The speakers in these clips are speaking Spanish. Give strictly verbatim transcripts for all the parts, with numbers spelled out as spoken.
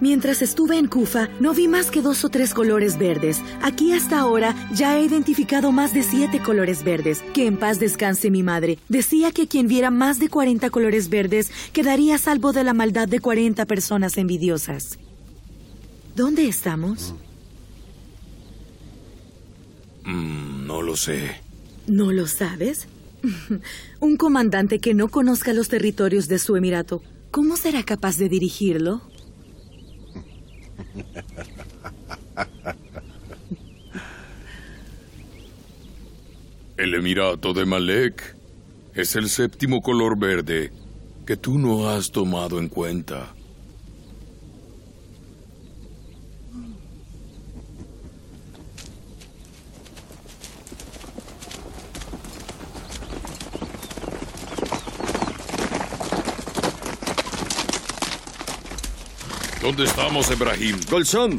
Mientras estuve en Kufa, no vi más que dos o tres colores verdes. Aquí hasta ahora ya he identificado más de siete colores verdes. Que en paz descanse mi madre. Decía que quien viera más de cuarenta colores verdes quedaría a salvo de la maldad de cuarenta personas envidiosas. ¿Dónde estamos? Mm, no lo sé. ¿No lo sabes? Un comandante que no conozca los territorios de su emirato, ¿cómo será capaz de dirigirlo? El Emirato de Malek es el séptimo color verde que tú no has tomado en cuenta. ¿Dónde estamos, Ebrahim? Golzón.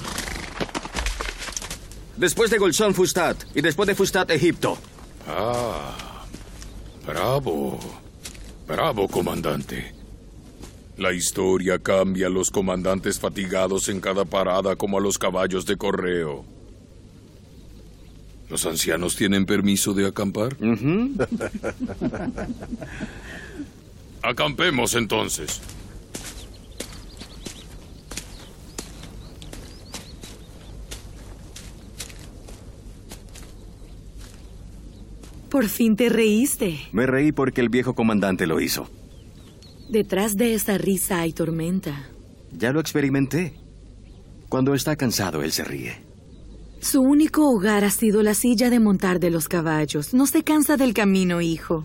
Después de Golzón, Fustat. Y después de Fustat, Egipto. Ah, bravo. Bravo, comandante. La historia cambia a los comandantes fatigados en cada parada como a los caballos de correo. ¿Los ancianos tienen permiso de acampar? Uh-huh. Acampemos entonces. Por fin te reíste. Me reí porque el viejo comandante lo hizo. Detrás de esa risa hay tormenta. Ya lo experimenté. Cuando está cansado, él se ríe. Su único hogar ha sido la silla de montar de los caballos. No se cansa del camino, hijo.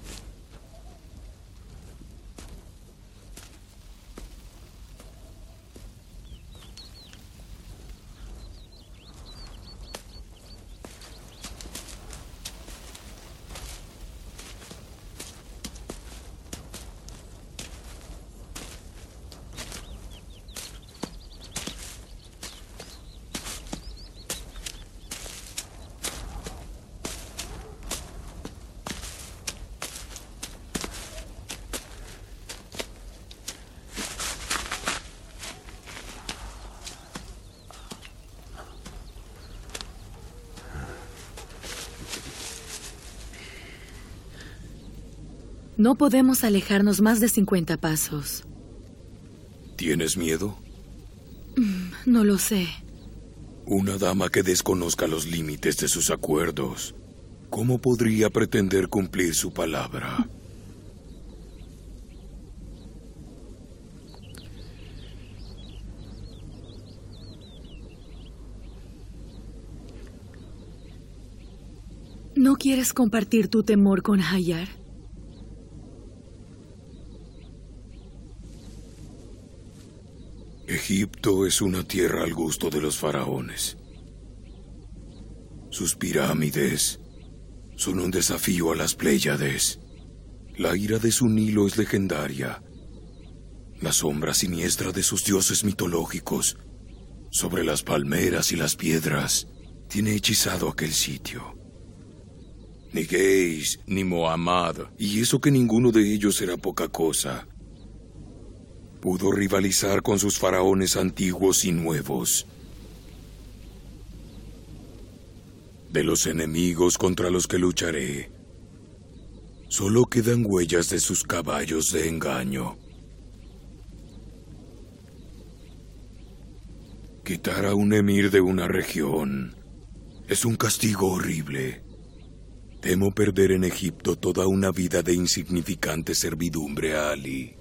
No podemos alejarnos más de cincuenta pasos. ¿Tienes miedo? No lo sé. Una dama que desconozca los límites de sus acuerdos, ¿cómo podría pretender cumplir su palabra? ¿No quieres compartir tu temor con Hayar? Egipto es una tierra al gusto de los faraones. Sus pirámides son un desafío a las Pléyades. La ira de su Nilo es legendaria. La sombra siniestra de sus dioses mitológicos sobre las palmeras y las piedras tiene hechizado aquel sitio. Ni Geis, ni Muhammad, y eso que ninguno de ellos era poca cosa, pudo rivalizar con sus faraones antiguos y nuevos. De los enemigos contra los que lucharé, solo quedan huellas de sus caballos de engaño. Quitar a un emir de una región es un castigo horrible. Temo perder en Egipto toda una vida de insignificante servidumbre a Ali.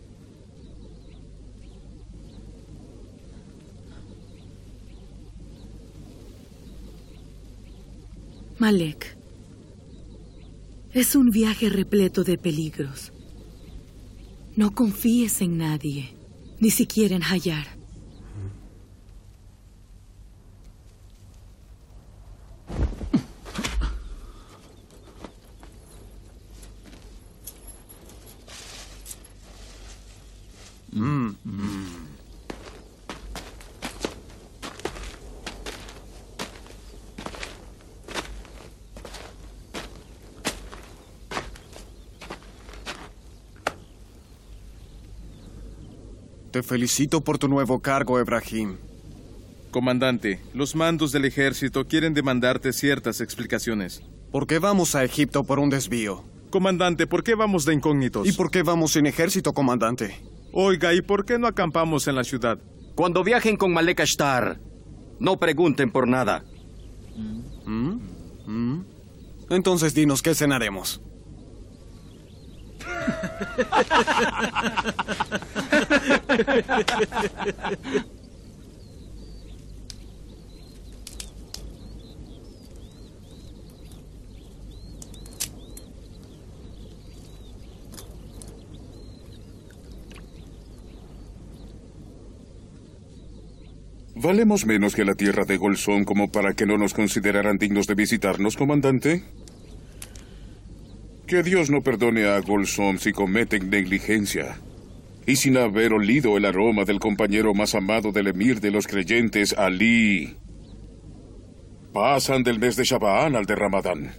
Malek, es un viaje repleto de peligros. No confíes en nadie, ni siquiera en Hayar. Mm, mm. Te felicito por tu nuevo cargo, Ebrahim. Comandante, los mandos del ejército quieren demandarte ciertas explicaciones. ¿Por qué vamos a Egipto por un desvío? Comandante, ¿por qué vamos de incógnitos? ¿Y por qué vamos sin ejército, comandante? Oiga, ¿y por qué no acampamos en la ciudad? Cuando viajen con Malek Ashtar, no pregunten por nada. ¿Mm? ¿Mm? Entonces dinos, ¿qué cenaremos? ¿Valemos menos que la tierra de Golsón como para que no nos consideraran dignos de visitarnos, comandante? Que Dios no perdone a Golsón si cometen negligencia y sin haber olido el aroma del compañero más amado del emir de los creyentes, Alí. Pasan del mes de Shabán al de Ramadán.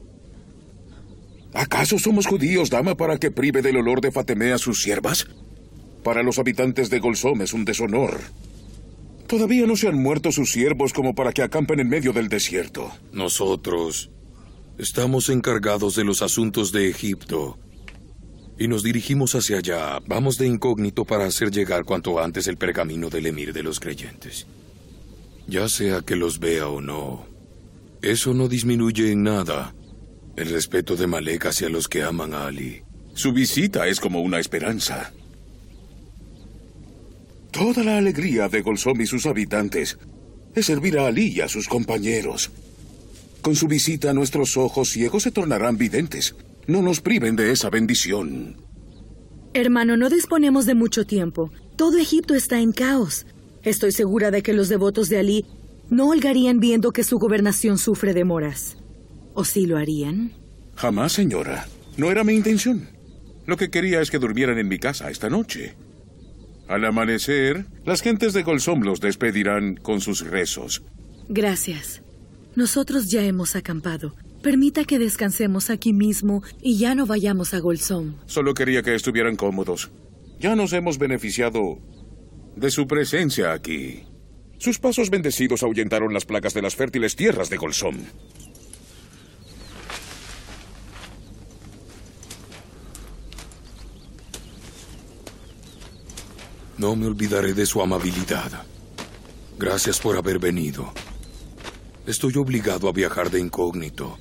¿Acaso somos judíos, dama, para que prive del olor de Fatemé a sus siervas? Para los habitantes de Golsón es un deshonor. Todavía no se han muerto sus siervos como para que acampen en medio del desierto. Nosotros estamos encargados de los asuntos de Egipto y nos dirigimos hacia allá. Vamos de incógnito para hacer llegar cuanto antes el pergamino del emir de los creyentes. Ya sea que los vea o no, eso no disminuye en nada el respeto de Malek hacia los que aman a Ali. Su visita es como una esperanza. Toda la alegría de Golsón y sus habitantes es servir a Ali y a sus compañeros. Con su visita, nuestros ojos ciegos se tornarán videntes. No nos priven de esa bendición. Hermano, no disponemos de mucho tiempo. Todo Egipto está en caos. Estoy segura de que los devotos de Ali no holgarían viendo que su gobernación sufre demoras. ¿O sí lo harían? Jamás, señora. No era mi intención. Lo que quería es que durmieran en mi casa esta noche. Al amanecer, las gentes de Golsón los despedirán con sus rezos. Gracias. Nosotros ya hemos acampado. Permita que descansemos aquí mismo y ya no vayamos a Golsón. Solo quería que estuvieran cómodos. Ya nos hemos beneficiado de su presencia aquí. Sus pasos bendecidos ahuyentaron las plagas de las fértiles tierras de Golsón. No me olvidaré de su amabilidad. Gracias por haber venido. Estoy obligado a viajar de incógnito.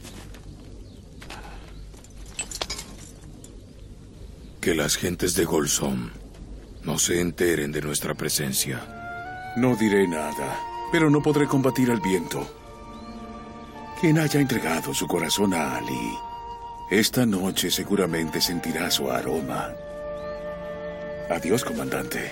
Que las gentes de Golsón no se enteren de nuestra presencia. No diré nada, pero no podré combatir al viento. Quien haya entregado su corazón a Ali, esta noche seguramente sentirá su aroma. Adiós, comandante.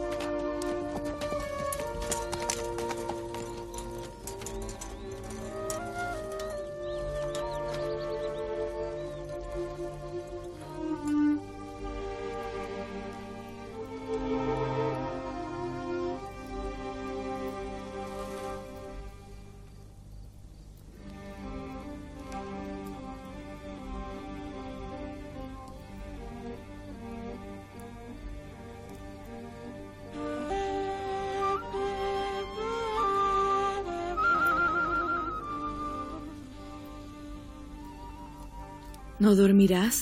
¿No dormirás?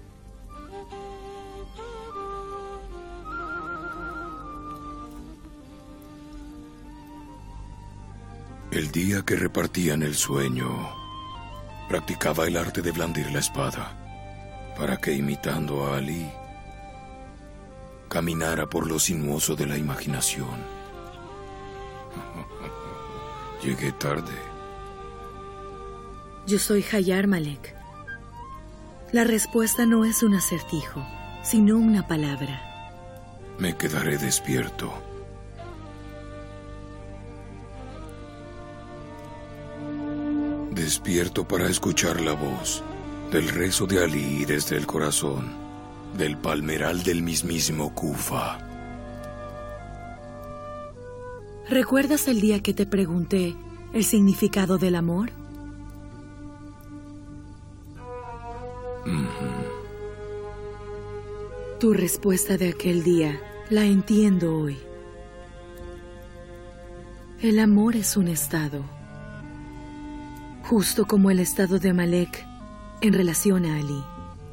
El día que repartían el sueño, practicaba el arte de blandir la espada, para que, imitando a Ali, caminara por lo sinuoso de la imaginación. Llegué tarde. Yo soy Hayar Malek. La respuesta no es un acertijo, sino una palabra. Me quedaré despierto. Despierto para escuchar la voz del rezo de Ali desde el corazón del palmeral del mismísimo Kufa. ¿Recuerdas el día que te pregunté el significado del amor? Mm-hmm. Tu respuesta de aquel día La entiendo hoy. El amor es un estado, justo como el estado de Malek en relación a Ali.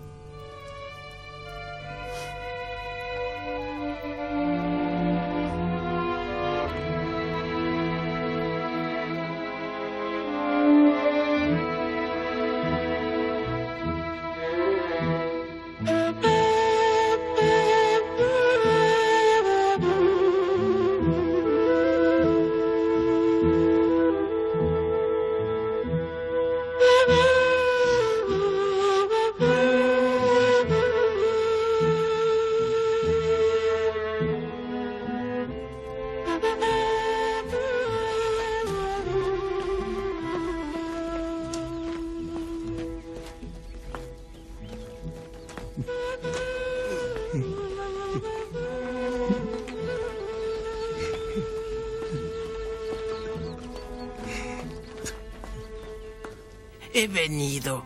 He venido.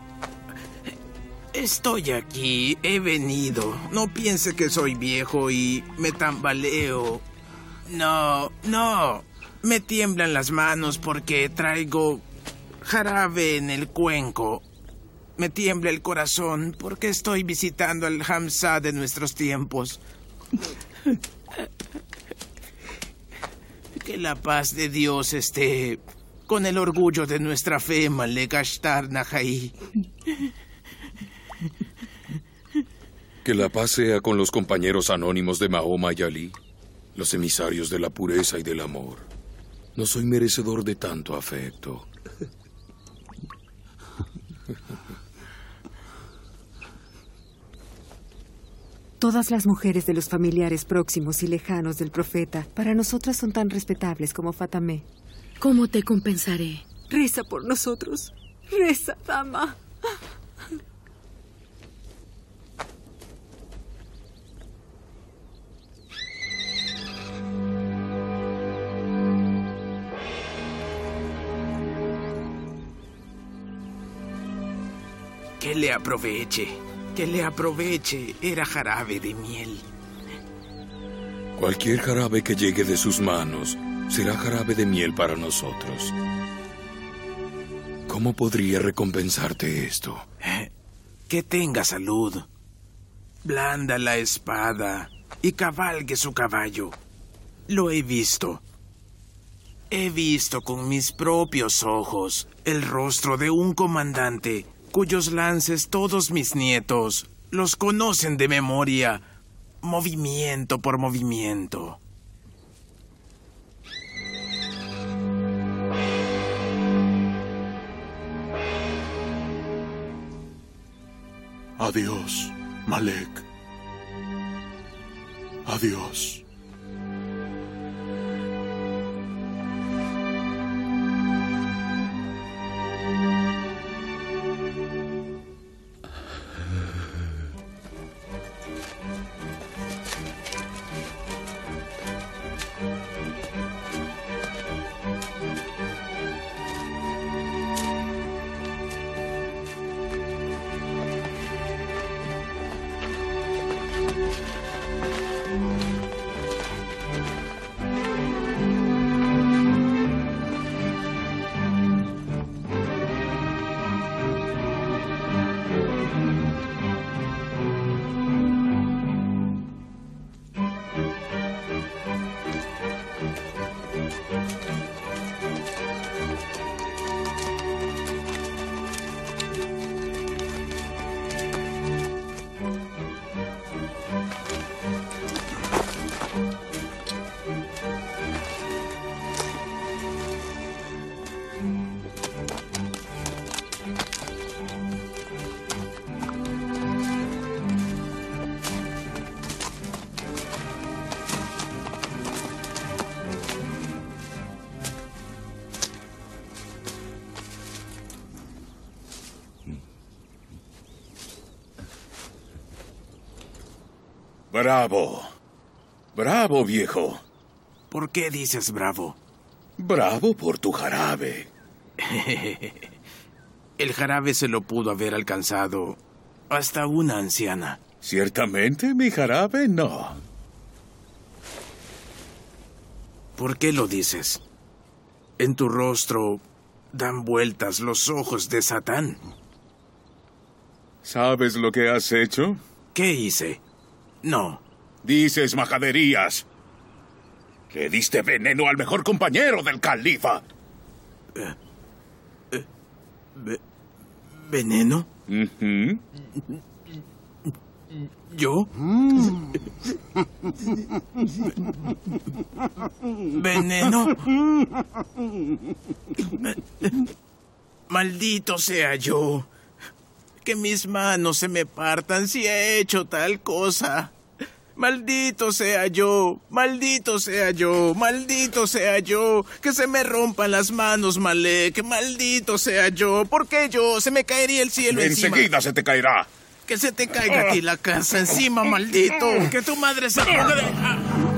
Estoy aquí, he venido. No piense que soy viejo y me tambaleo. No, no. Me tiemblan las manos porque traigo jarabe en el cuenco. Me tiembla el corazón porque estoy visitando al Hamza de nuestros tiempos. Que la paz de Dios esté con el orgullo de nuestra fe, Malek Ashtar Nahaí. Que la paz sea con los compañeros anónimos de Mahoma y Ali, los emisarios de la pureza y del amor. No soy merecedor de tanto afecto. Todas las mujeres de los familiares próximos y lejanos del profeta para nosotras son tan respetables como Fatamé. ¿Cómo te compensaré? Reza por nosotros. Reza, dama. Que le aproveche, que le aproveche. Era jarabe de miel. Cualquier jarabe que llegue de sus manos será jarabe de miel para nosotros. ¿Cómo podría recompensarte esto? Que tenga salud. Blanda la espada y cabalgue su caballo. Lo he visto. He visto con mis propios ojos el rostro de un comandante cuyos lances todos mis nietos los conocen de memoria, movimiento por movimiento. Adiós, Malek. Adiós. Bravo. Bravo, viejo. ¿Por qué dices bravo? Bravo por tu jarabe. El jarabe se lo pudo haber alcanzado hasta una anciana. Ciertamente, mi jarabe no. ¿Por qué lo dices? En tu rostro dan vueltas los ojos de Satán. ¿Sabes lo que has hecho? ¿Qué hice? No. Dices majaderías. Le diste veneno al mejor compañero del califa. Eh, eh, ve- ¿Veneno? Ujú. ¿Yo? ¿Veneno? Maldito sea yo. Que mis manos se me partan si he hecho tal cosa. Maldito sea yo, maldito sea yo, maldito sea yo. Que se me rompan las manos, Malek, maldito sea yo. ¿Por qué yo? Se me caería el cielo encima. Enseguida se te caerá. Que se te caiga aquí la casa encima, maldito. Que tu madre se ponga de... Ah.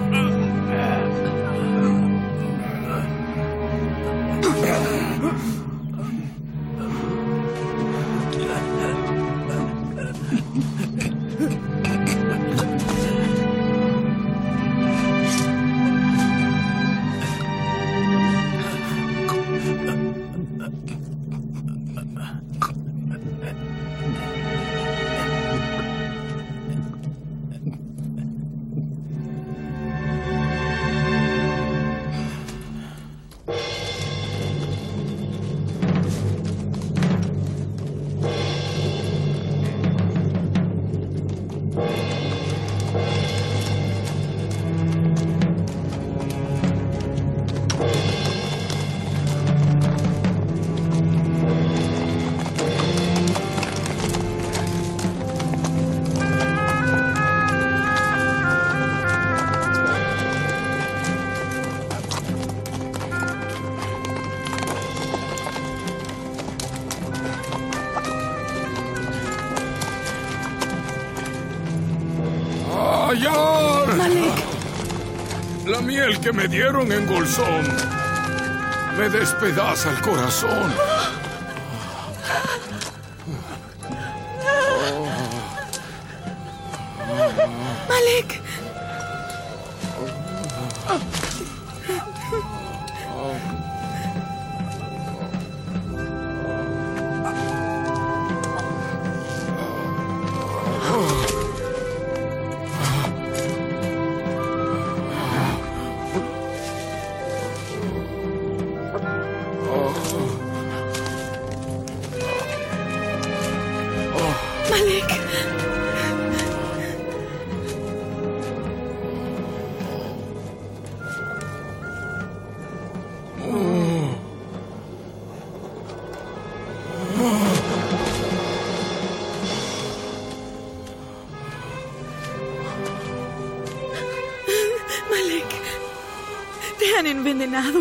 ¡Ayar! Malek, La miel que me dieron en Golzón me despedaza el corazón. Malek. Malek. Malek, te han envenenado.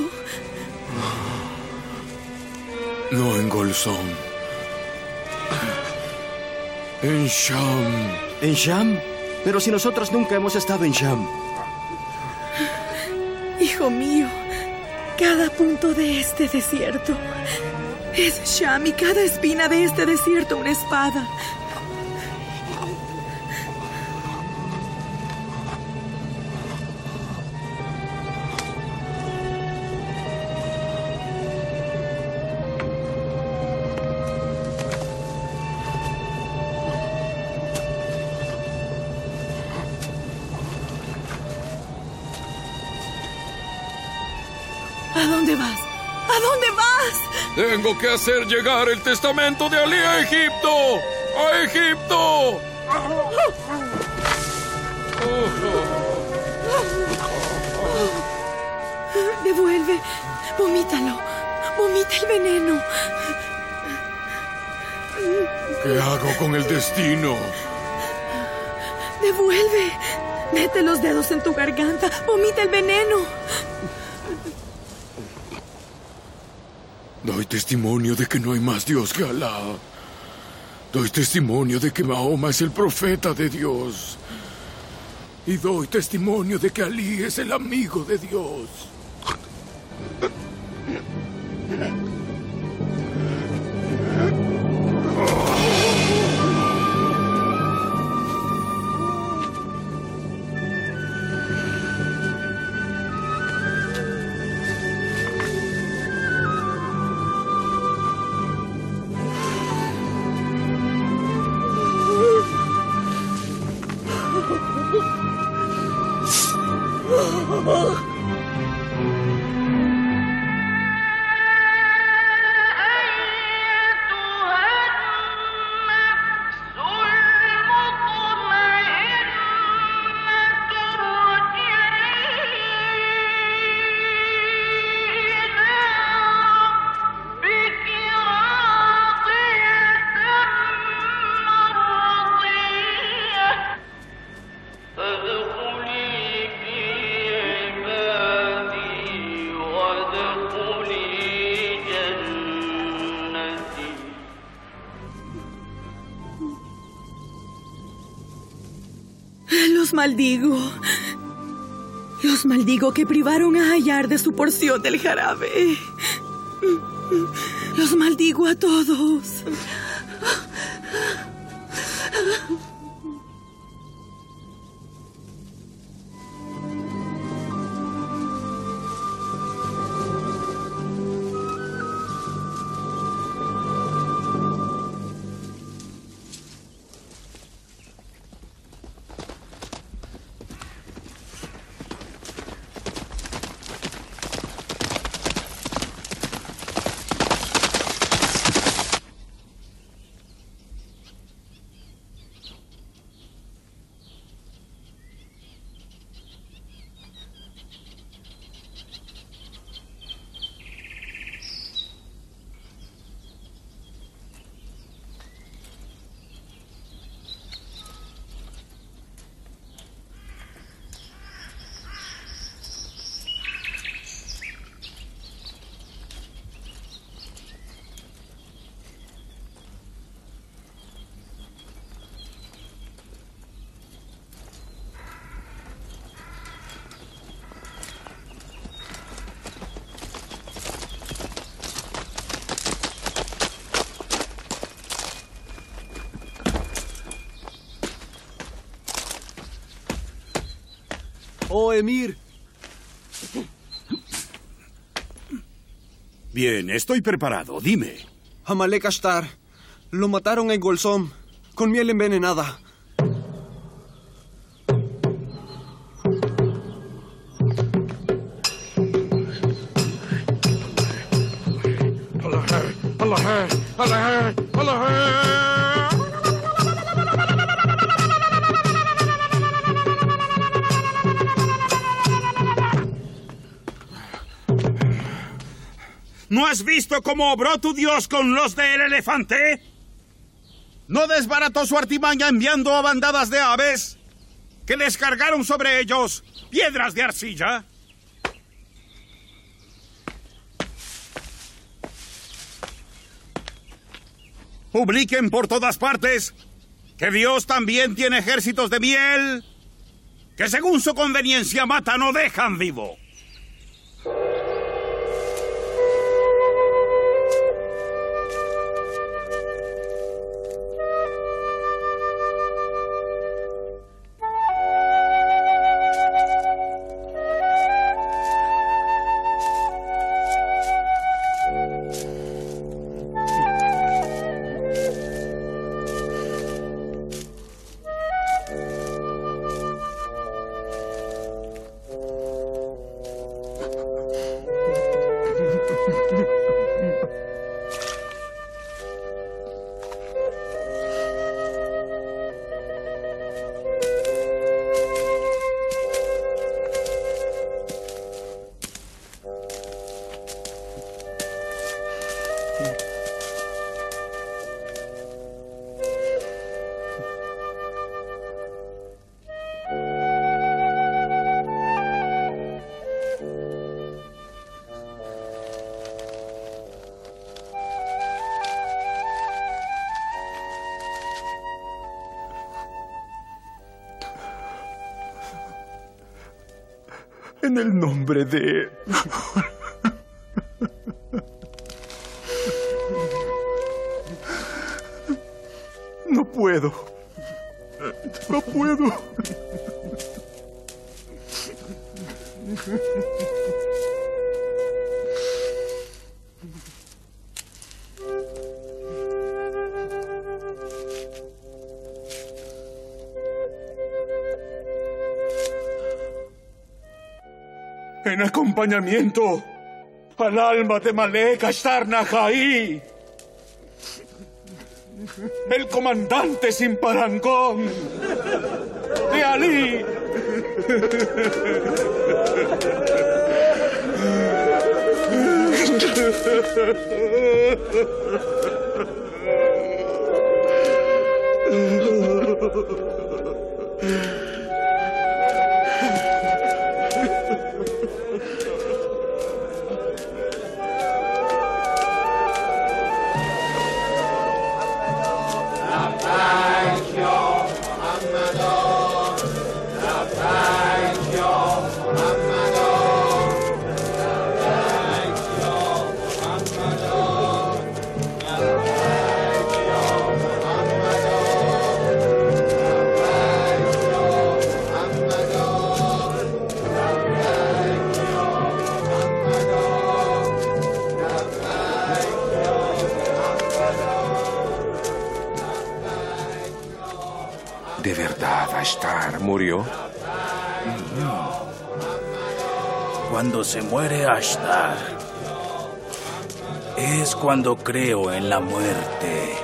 No en Golzón. En Sham. ¿En Sham? Pero si nosotros nunca hemos estado en Sham. Hijo mío, cada punto de este desierto es Sham y cada espina de este desierto una espada. ¿A dónde vas? ¿A dónde vas? Tengo que hacer llegar el testamento de Ali a Egipto. ¡A Egipto! Devuelve. Vomítalo. Vomita el veneno. ¿Qué hago con el destino? Devuelve. Mete los dedos en tu garganta. Vomita el veneno. Doy testimonio de que no hay más Dios que Alá. Doy testimonio de que Mahoma es el profeta de Dios. Y doy testimonio de que Ali es el amigo de Dios. Los maldigo. Los maldigo que privaron a Hayar de su porción del jarabe. Los maldigo a todos. Oh, Emir. Bien, estoy preparado. Dime. Amalek Ashtar. Lo mataron en Golsom, con miel envenenada. ¿No has visto cómo obró tu Dios con los del elefante? ¿No desbarató su artimaña enviando a bandadas de aves que descargaron sobre ellos piedras de arcilla? Publiquen por todas partes que Dios también tiene ejércitos de miel que según su conveniencia matan o dejan vivo. En el nombre de... No puedo. No puedo. En acompañamiento al alma de Malek Ashtar Najaí, el comandante sin parangón de Ali. Ashtar murió. Cuando se muere Ashtar, es cuando creo en la muerte.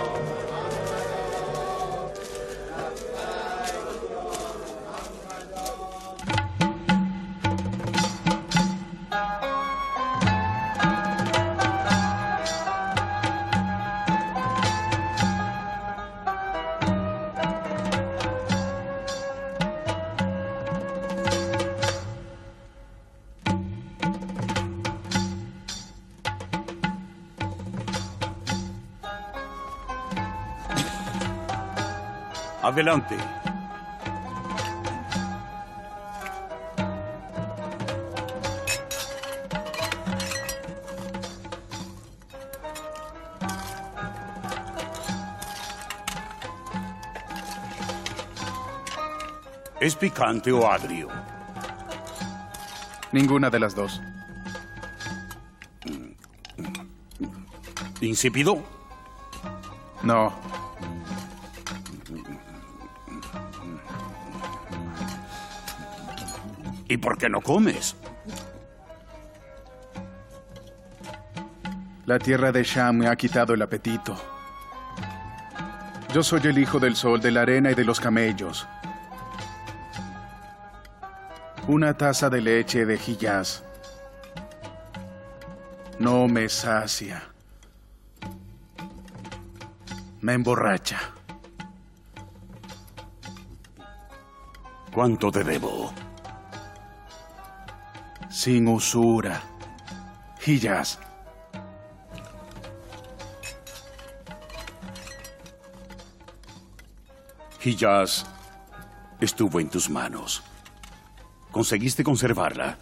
Adelante. ¿Es picante o agrio? Ninguna de las dos. ¿Insípido? No. ¿Y por qué no comes? La tierra de Sham me ha quitado el apetito. Yo soy el hijo del sol, de la arena y de los camellos. Una taza de leche de Hiyaz no me sacia. Me emborracha. ¿Cuánto te debo? Sin usura. Hiyaz. Hiyaz estuvo en tus manos. ¿Conseguiste conservarla?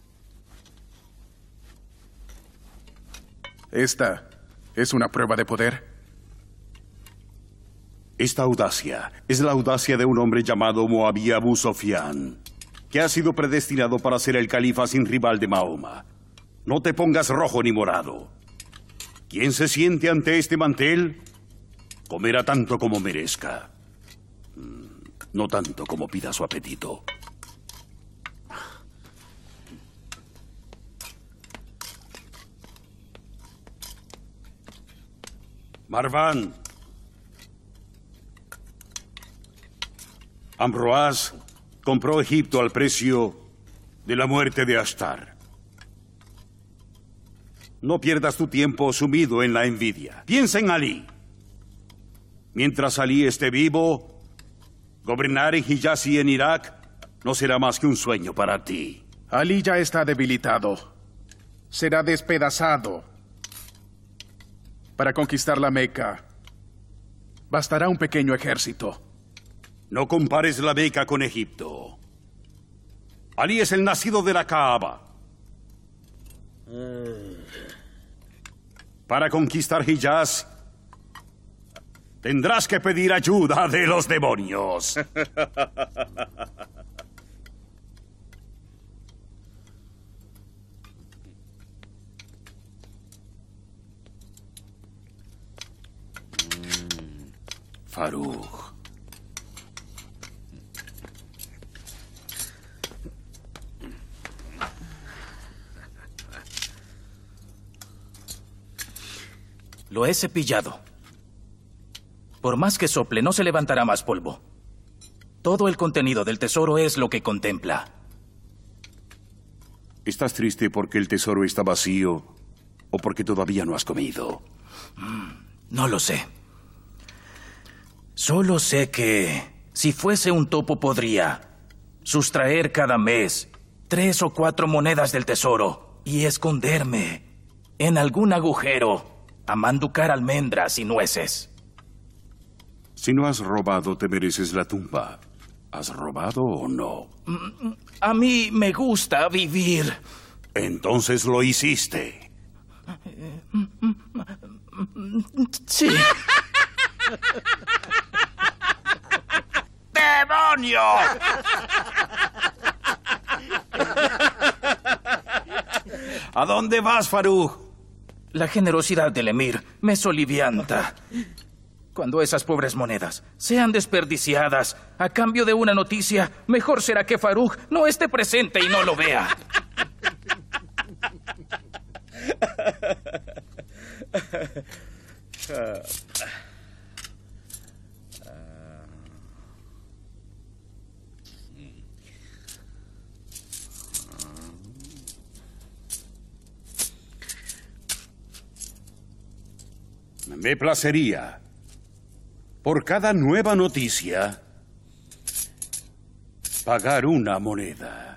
Esta es una prueba de poder. Esta audacia es la audacia de un hombre llamado Moabí Abu Sofyan, que ha sido predestinado para ser el califa sin rival de Mahoma. No te pongas rojo ni morado. Quien se siente ante este mantel, comerá tanto como merezca. No tanto como pida su apetito. Marván. Ambroaz compró Egipto al precio de la muerte de Ashtar. No pierdas tu tiempo sumido en la envidia. Piensa en Ali. Mientras Ali esté vivo, gobernar en Hiyaz y en Irak no será más que un sueño para ti. Ali ya está debilitado. Será despedazado. Para conquistar la Meca, bastará un pequeño ejército. No compares la Meca con Egipto. Ali es el nacido de la Kaaba. Para conquistar Hiyaz, tendrás que pedir ayuda de los demonios. Faruk. Lo he cepillado. Por más que sople, no se levantará más polvo. Todo el contenido del tesoro es lo que contempla. ¿Estás triste porque el tesoro está vacío o porque todavía no has comido? No lo sé. Solo sé que si fuese un topo podría sustraer cada mes tres o cuatro monedas del tesoro y esconderme en algún agujero a manducar almendras y nueces. Si no has robado, te mereces la tumba. ¿Has robado o no? A mí me gusta vivir. Entonces lo hiciste. Sí. ¡Demonio! ¿A dónde vas, Faruk? La generosidad del emir me solivianta. Cuando esas pobres monedas sean desperdiciadas a cambio de una noticia, mejor será que Farouk no esté presente y no lo vea. Me placería, por cada nueva noticia, pagar una moneda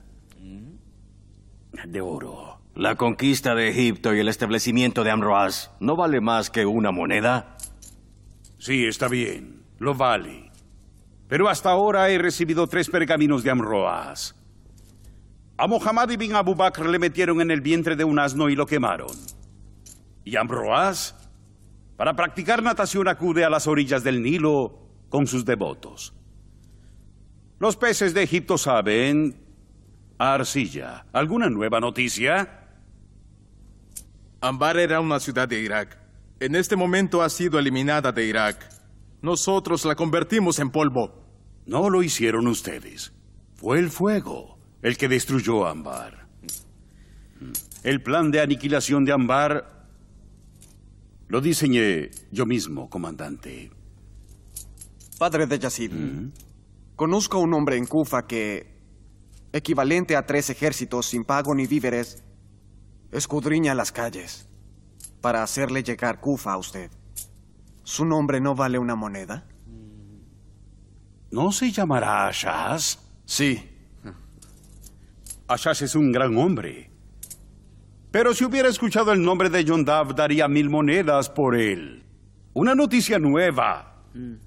de oro. La conquista de Egipto y el establecimiento de Amroaz no vale más que una moneda. Sí, está bien, lo vale. Pero hasta ahora he recibido tres pergaminos de Amroaz. A Mohammad ibn Abu Bakr le metieron en el vientre de un asno y lo quemaron. Y Amroaz, para practicar natación, acude a las orillas del Nilo con sus devotos. Los peces de Egipto saben a arcilla. ¿Alguna nueva noticia? Ambar era una ciudad de Irak. En este momento ha sido eliminada de Irak. Nosotros la convertimos en polvo. No lo hicieron ustedes. Fue el fuego el que destruyó Ambar. El plan de aniquilación de Ambar lo diseñé yo mismo, comandante. Padre de Yazid, ¿Mm? conozco a un hombre en Kufa que, equivalente a tres ejércitos sin pago ni víveres, escudriña las calles para hacerle llegar Kufa a usted. ¿Su nombre no vale una moneda? ¿No se llamará Ashaz? Sí. Ashaz es un gran hombre. Pero si hubiera escuchado el nombre de Yondav, daría mil monedas por él. Una noticia nueva. Mm.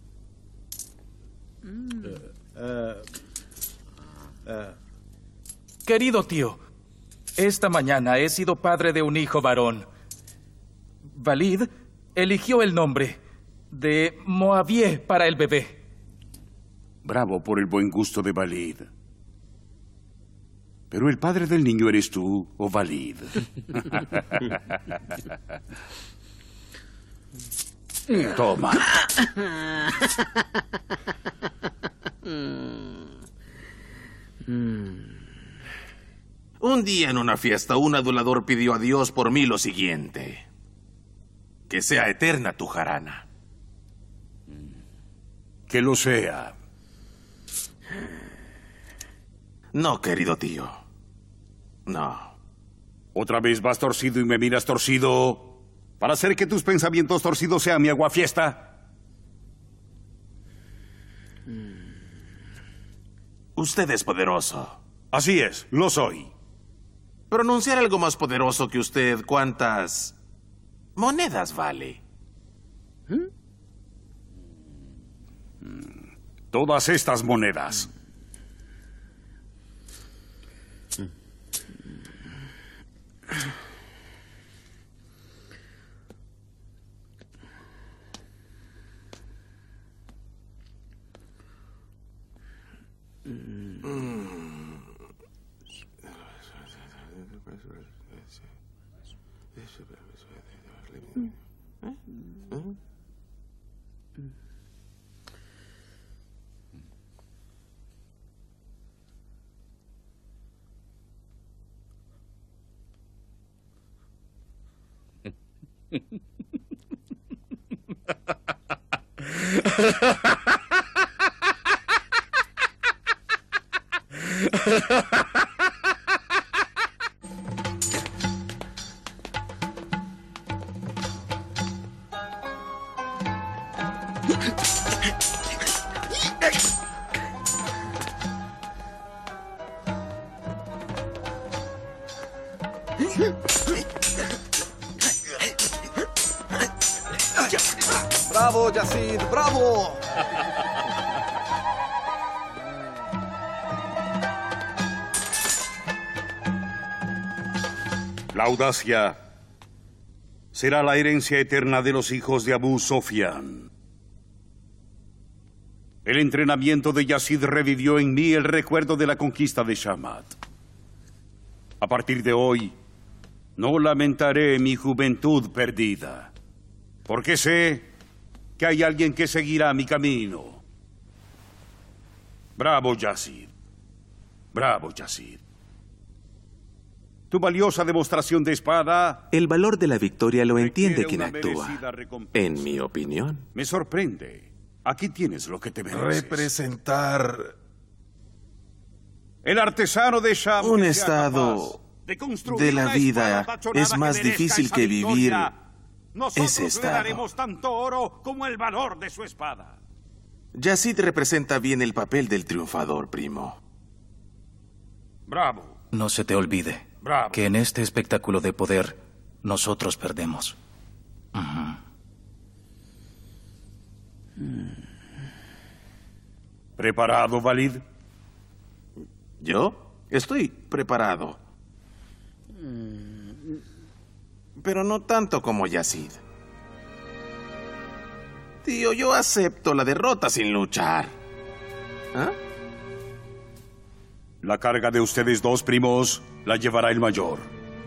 Mm. Uh, uh, uh. Querido tío, esta mañana he sido padre de un hijo varón. Walid eligió el nombre de Moavié para el bebé. Bravo por el buen gusto de Walid. Pero el padre del niño eres tú, o Walid. Toma. Un día en una fiesta, un adulador pidió a Dios por mí lo siguiente: que sea eterna tu jarana. Que lo sea. No, querido tío. No. ¿Otra vez vas torcido y me miras torcido para hacer que tus pensamientos torcidos sean mi aguafiesta? Usted es poderoso. Así es, lo soy. Pronunciar algo más poderoso que usted, ¿cuántas monedas vale? ¿Mm? Todas estas monedas. ¡Bravo, Yazid! ¡Bravo! La audacia será la herencia eterna de los hijos de Abu Sofyan. El entrenamiento de Yazid revivió en mí el recuerdo de la conquista de Shamat. A partir de hoy, no lamentaré mi juventud perdida, porque sé que hay alguien que seguirá mi camino. Bravo, Yazid. Bravo, Yazid. Tu valiosa demostración de espada... El valor de la victoria lo entiende quien actúa, en mi opinión. Me sorprende. Aquí tienes lo que te mereces. Representar... El artesano de Sham... Un estado de la vida es más difícil que vivir ese estado. Le daremos tanto oro como el valor de su espada. Yazid representa bien el papel del triunfador, primo. Bravo. No se te olvide Bravo. que en este espectáculo de poder nosotros perdemos. Uh-huh. ¿Preparado, Valid? ¿Yo? Estoy preparado. Pero no tanto como Yazid. Tío, yo acepto la derrota sin luchar. ¿Ah? La carga de ustedes dos, primos, la llevará el mayor.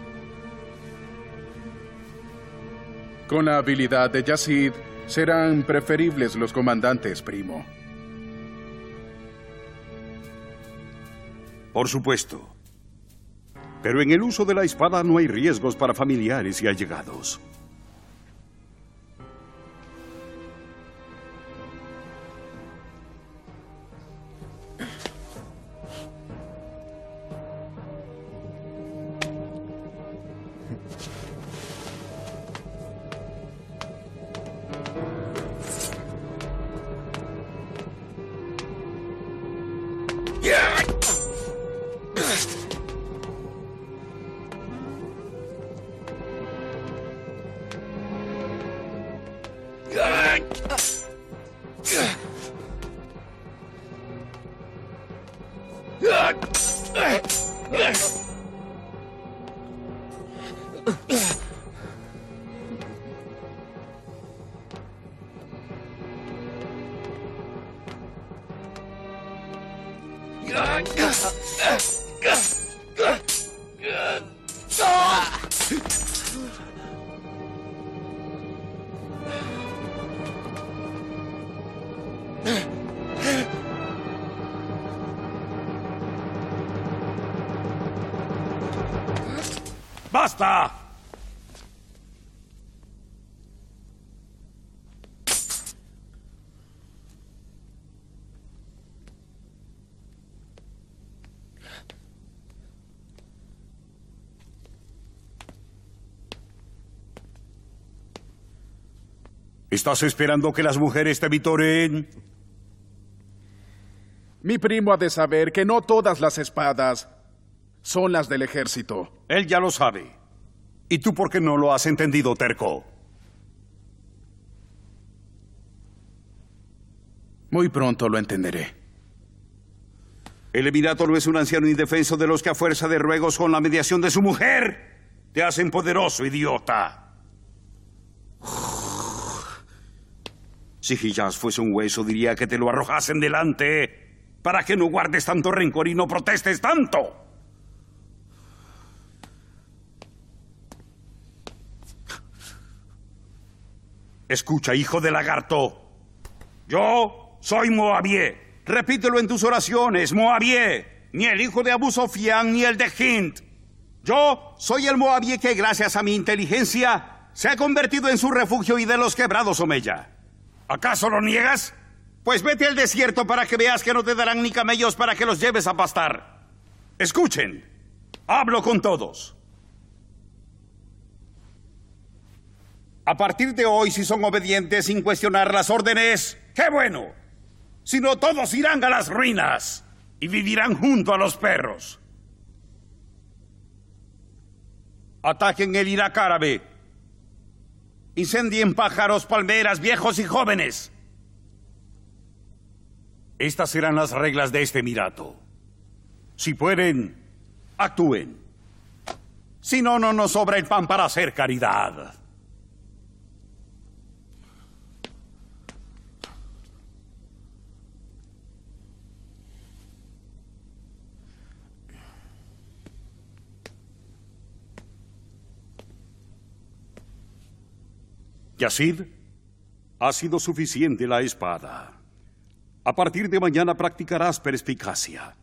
Con la habilidad de Yazid, serán preferibles los comandantes, primo. Por supuesto. Pero en el uso de la espada no hay riesgos para familiares y allegados. ¡Basta! ¿Estás esperando que las mujeres te vitoreen? Mi primo ha de saber que no todas las espadas son las del ejército. Él ya lo sabe. ¿Y tú por qué no lo has entendido, terco? Muy pronto lo entenderé. El Emirato no es un anciano indefenso de los que a fuerza de ruegos con la mediación de su mujer te hacen poderoso, idiota. Si Hijaz fuese un hueso, diría que te lo arrojasen delante para que no guardes tanto rencor y no protestes tanto. Escucha, hijo de lagarto. Yo soy Moabié. Repítelo en tus oraciones, Moabié. Ni el hijo de Abu Sofyan ni el de Hind. Yo soy el Moabié que gracias a mi inteligencia se ha convertido en su refugio y de los quebrados Omeya. ¿Acaso lo niegas? Pues vete al desierto para que veas que no te darán ni camellos para que los lleves a pastar. Escuchen, hablo con todos. A partir de hoy, si son obedientes sin cuestionar las órdenes, ¡qué bueno! Si no, todos irán a las ruinas y vivirán junto a los perros. Ataquen el Irak árabe. Incendien pájaros, palmeras, viejos y jóvenes. Estas serán las reglas de este emirato. Si pueden, actúen. Si no, no nos sobra el pan para hacer caridad. Yazid, Ha sido suficiente la espada. A partir de mañana practicarás perspicacia.